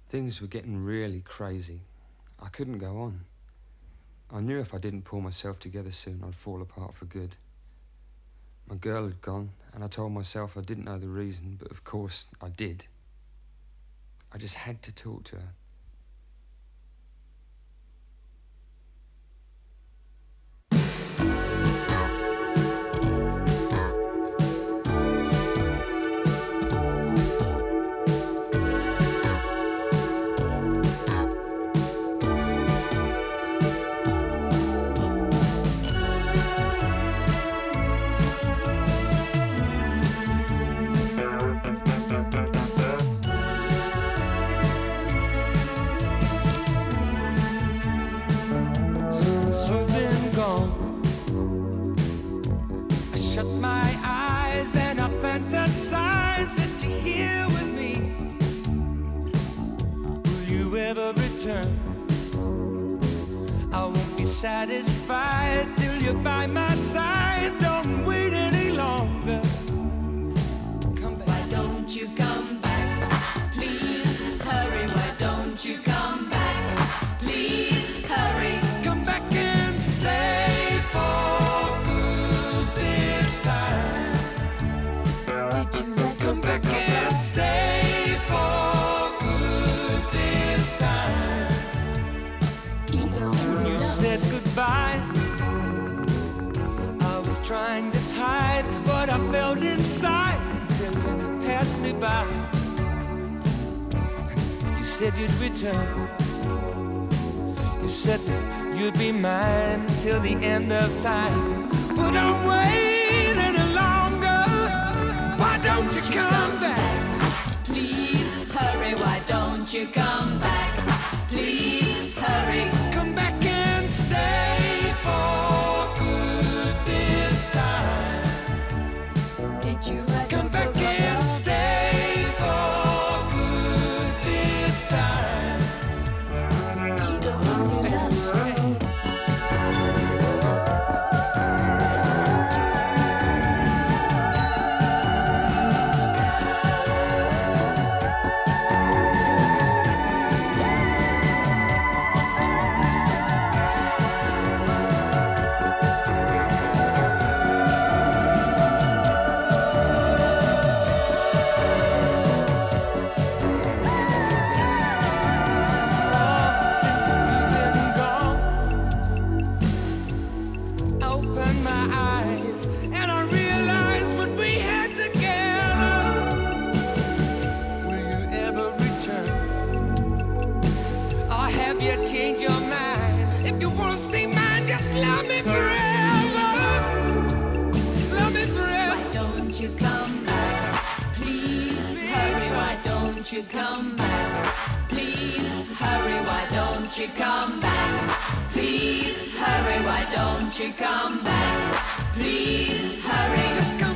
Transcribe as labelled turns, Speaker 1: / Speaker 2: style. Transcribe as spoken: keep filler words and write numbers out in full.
Speaker 1: Things were getting really crazy. I couldn't go on. I knew if I didn't pull myself together soon, I'd fall apart for good. My girl had gone, and I told myself I didn't know the reason, but of course I did. I just had to talk to her.
Speaker 2: Satisfied till you're by my side. Don't wait any longer. Come back.
Speaker 3: Why don't you come back? Please hurry. Why don't you come back? Please hurry.
Speaker 2: Come back and stay for good this time.
Speaker 3: Did you ever
Speaker 2: come back and stay for good this time? When you said goodbye, I was trying to hide what I felt inside until when you passed me by. You said you'd return. You said that you'd be mine till the end of time. But don't wait any longer. Why don't you come back?
Speaker 3: Please hurry. Why don't you come back? Please hurry.
Speaker 2: Come back and stay for good this time.
Speaker 3: Did you ever
Speaker 2: come back and stay for good this time?
Speaker 3: You don't want to dance.
Speaker 2: Change your mind. If you wanna stay mine, just love me forever. Love me forever.
Speaker 3: Why don't you come back? Please, Please hurry. Why don't you come back? Please hurry. Why don't you come back? Please hurry. Why don't you come back? Please hurry.
Speaker 2: Just come